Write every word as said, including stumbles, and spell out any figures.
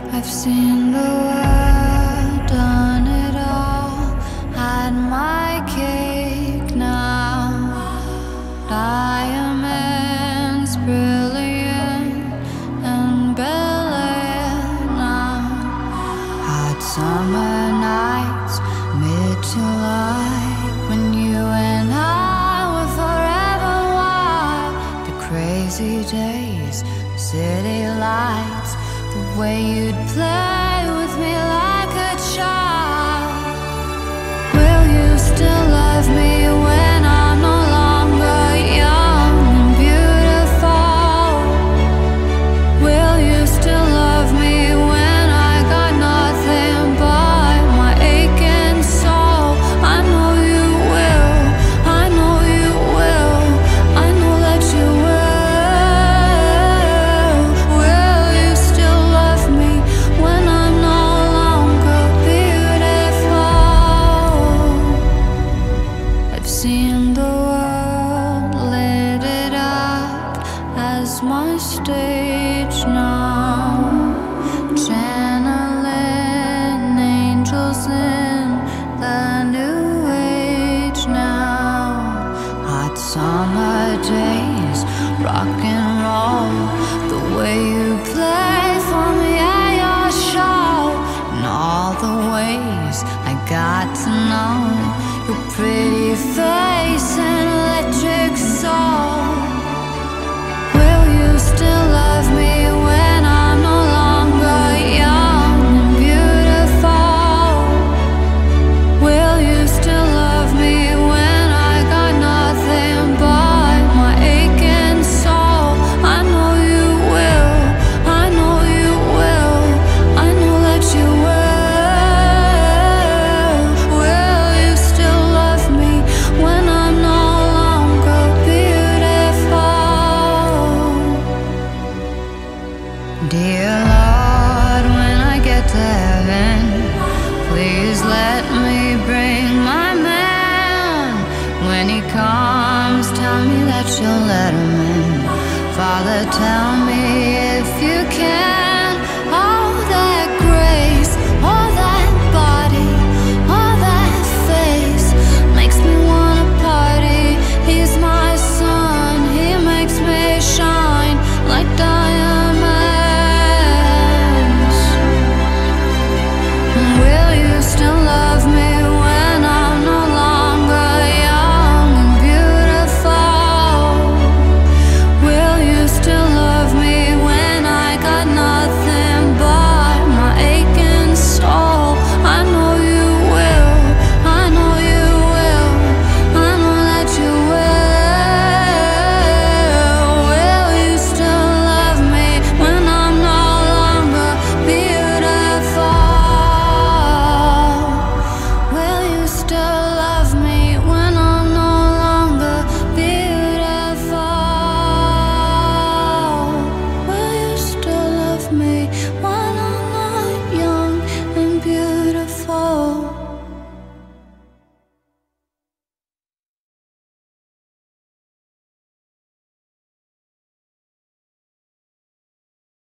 I've seen the world, done it all, had my cake now. Diamonds brilliant and Bel-Air now. Hot summer nights, mid-July, when you and I were forever wild. The crazy days, city lights, the way you'd play with me like a child. Will you still love me when I'm no longer young and beautiful? Will you still love me when I got nothing but my aching soul? I know you will, I know you will, I know that you will. Will you still love me when I'm no longer beautiful? I've seen the world, lit it up as my stage now. Channeling angels in the new age now. Hot summer days, rock and roll, the way you play for me at your show, and all the ways I got to know your pretty face and electric soul. Will you still love me when I'm no longer young and beautiful? Will you still love me when I got nothing but my aching soul? I know you will, I know you will, I know that you will. Will you still love me when I'm no longer beautiful? Dear Lord, when I get to heaven, please let me bring my man. When he comes, tell me that you'll let him in. Father, tell me if you can. All that grace, all that body, all that face makes me wanna party. He's my sun, he makes me shine like diamonds. Will you still love me when I'm no longer young and beautiful? Will you still love me when I got nothing but my aching soul? I know you will, I know you will, I know that you will. Will you still love me when I'm no longer beautiful? Will you still love me when I'm no longer beautiful? Will you still love me